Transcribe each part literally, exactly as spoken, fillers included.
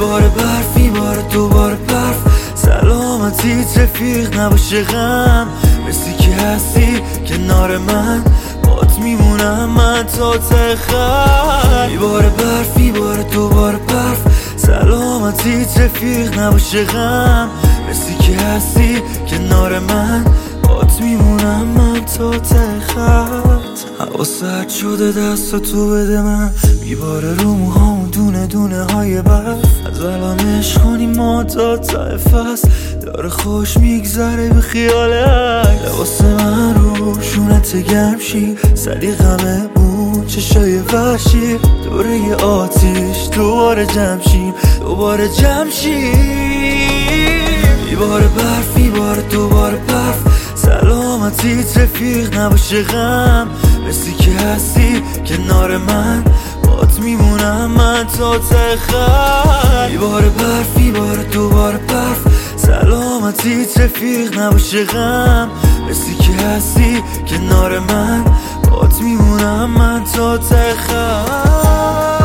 میباره برف میباره دوباره برف، سلامتیت رفیق نباشه غم، مثلی که هستی کنار من بات میمونم من تا ته خط. میباره برف میباره دوباره برف، سلامتیت رفیق نباشه غم، مثلی که هستی کنار من بات میمونم من تا ته خط. هوا سرد شده دستا تو بده من، میباره رو موهامون دونه دونه های برف، از الان عشق کنیم ما تا ته فصل، داره خوش میگذره به خیالک. لباس من رو شونت گرم شی، سلیقمه اون چشای وحشی، دوره ی آتیش دوباره جمع شیم دوباره جمع شیم. میباره برف میباره دوباره برف، سلامتیت رفیق نباشه غم، مثلی که هستی کنار من بات میمونم من تا ته خط. میباره برف میباره دوباره برف، سلامتیت رفیق نباشه غم، مثلی که هستی کنار من بات میمونم من تا ته خط.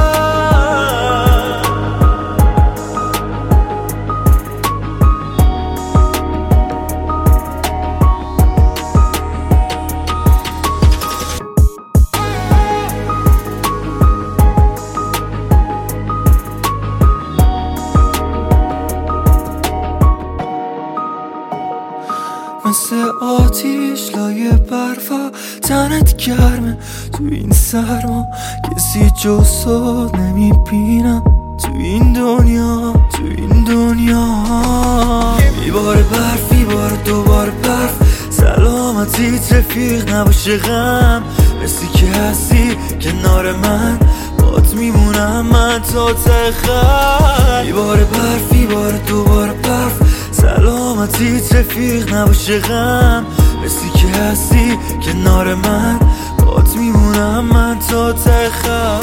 مثل آتیش لایه برفا، تنت گرمه تو این سرما، کسی جز تو نمیبینم تو این دنیا تو این دنیا. میباره برف میباره دوباره برف، سلامتیت رفیق نباشه غم، مثلی که هستی کنار من بات میمونم من تا ته خط. میباره برف میباره دوباره برف، سلامتیت رفیق نباشه غم، مثلی که هستی کنار من بات میمونم من تا ته خط.